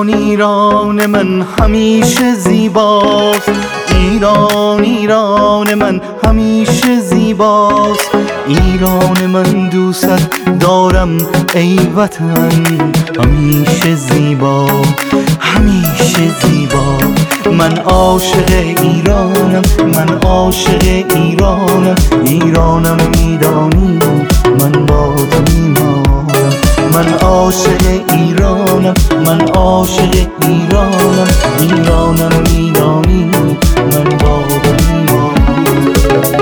ایران من همیشه زیباست، ایران من همیشه زیباست. ایران من دوست دارم ای وطن، همیشه زیبا، همیشه زیبا. من عاشق ایرانم، من عاشق ایرانم، ایرانم میدانی من با تو میمانم. من عاشق ایرانم، من عاشق ایرانم، ایرانم میدانی من با تو میمانم.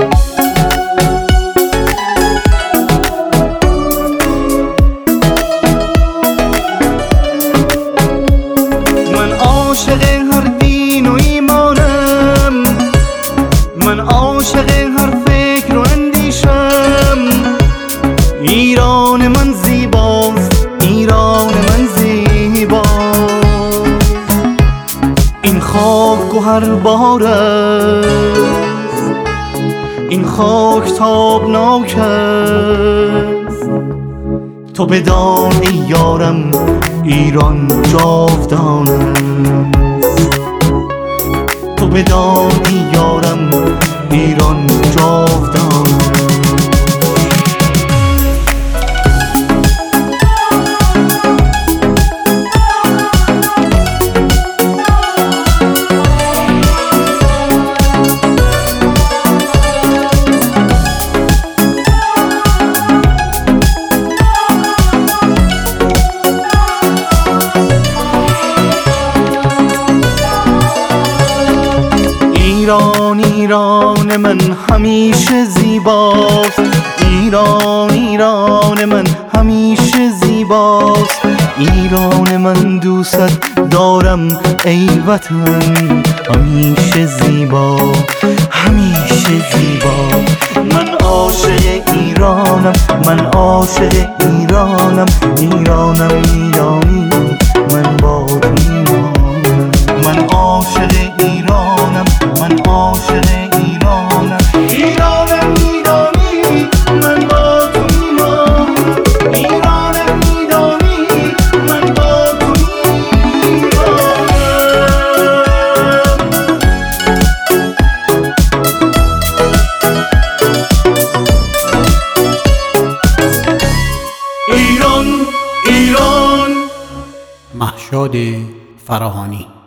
من عاشق هر دین و ایمانم، من عاشق هر فکر و اندیشم. ایران من زیباست، ایران من زیباست. این خاک گوهر بار است، این خاک تابناک است. تو بدان ای یارم ایران جاودان است. تو بدان ای یارم ایران جاودان است. ایران من همیشه زیباست، ایران من همیشه زیباست. ایران من دوست دارم ای وطن، همیشه زیبا، همیشه زیبا. من عاشق ایرانم، من عاشق ایرانم، ایرانم میدانی من با تو میمانم. من عاشق ایرانم، من عاشق ایرانم، ایرانم میدانی من با تو میمانم. ایرانم میدانی من با تو میمانم. ایران، ایران. مهشاد فراهانی.